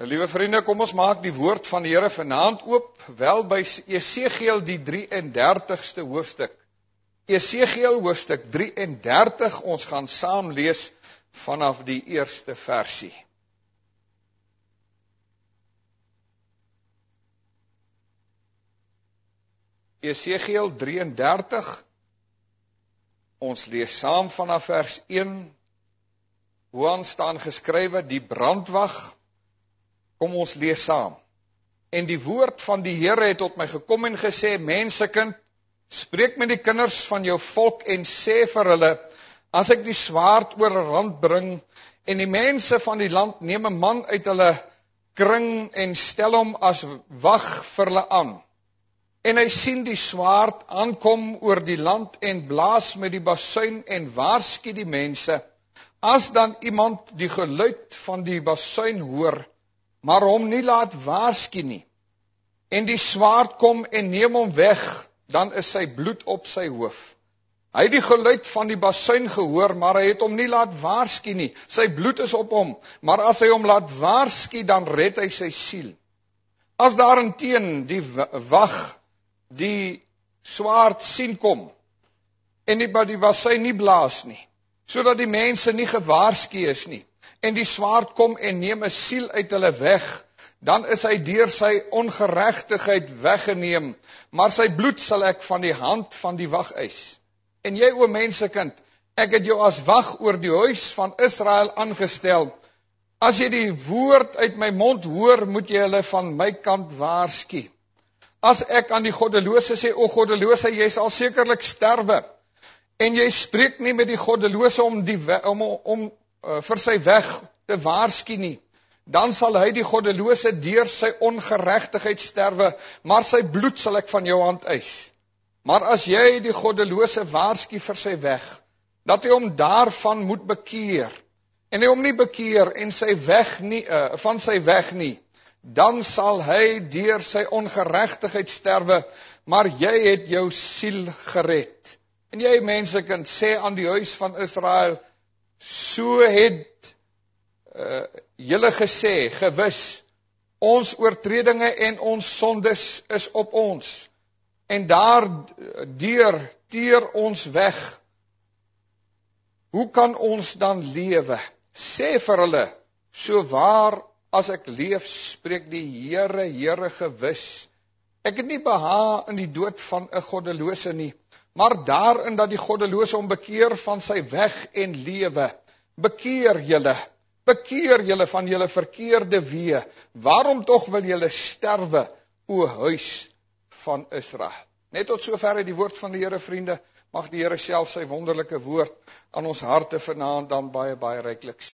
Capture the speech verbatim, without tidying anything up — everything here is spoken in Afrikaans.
Nou, liewe vriende, kom ons maak die woord van die Here vanaand oop, wel by Jesegiel die drieëndertigste hoofstuk. Jesegiel hoofstuk drieëndertig, ons gaan saam lees vanaf die eerste versie. Jesegiel drieëndertig, ons lees saam vanaf vers een, hoe staan geskrywe, die brandwag. Kom ons lees saam. En die woord van die Here het tot my gekom en gesê, mensekind, spreek met die kinders van jou volk en sê vir hulle, as ek die swaard oor 'n rand bring, en die mense van die land neem 'n man uit hulle kring en stel hom as wag vir hulle aan. En hy sien die swaard aankom oor die land en blaas met die basuin en waarsku die mense. As dan iemand die geluid van die basuin hoor, maar hom nie laat waarsku nie, en die swaard kom en neem hom weg, dan is sy bloed op sy hoof. Hy het die geluid van die basuin gehoor, maar hy het hom nie laat waarsku nie, sy bloed is op hom, maar as hy hom laat waarsku, dan red hy sy siel. As daarenteen die wag die swaard sien kom, en die, die basuin nie blaas nie, sodat die mense nie gewaarsku is nie, en die swaard kom en neem 'n siel uit hulle weg, dan is hy deur sy ongeregtigheid weggeneem, maar sy bloed sal ek van die hand van die wag eis. En jy, o mensekind, ek het jou as wag oor die huis van Israel aangestel. As jy die woord uit my mond hoor, moet jy hulle van my kant waarsku. As ek aan die goddelose sê, o goddelose, jy sal sekerlik sterwe, en jy spreek nie met die goddelose om, die, om, om uh, vir sy weg te waarsku nie, dan sal hy die goddelose deur sy ongeregtigheid sterwe, maar sy bloed sal ek van jou hand eis. Maar as jy die goddelose waarsku vir sy weg, dat hy hom daarvan moet bekeer, en hy hom nie bekeer en sy weg nie, uh, van sy weg nie, dan sal hy deur sy ongeregtigheid sterwe, maar jy het jou siel gered. En jy, mensekind, sê aan die huis van Israel, so het uh, julle gesê, gewis, ons oortredinge en ons sondes is op ons, en daardeur teer ons weg. Hoe kan ons dan lewe? Sê vir hulle, so waar as ek leef, spreek die Here, Here gewis. Ek het nie behaag in die dood van 'n goddelose nie, maar daarin dat die goddelose hom bekeer van sy weg en lewe. Bekeer julle, bekeer julle van julle verkeerde weë. Waarom tog wil julle sterwe, o huis van Israel? Net tot sover die woord van die Here, vriende. Mag die Here self sy wonderlike woord aan ons harte vanaand dan baie, baie ryklik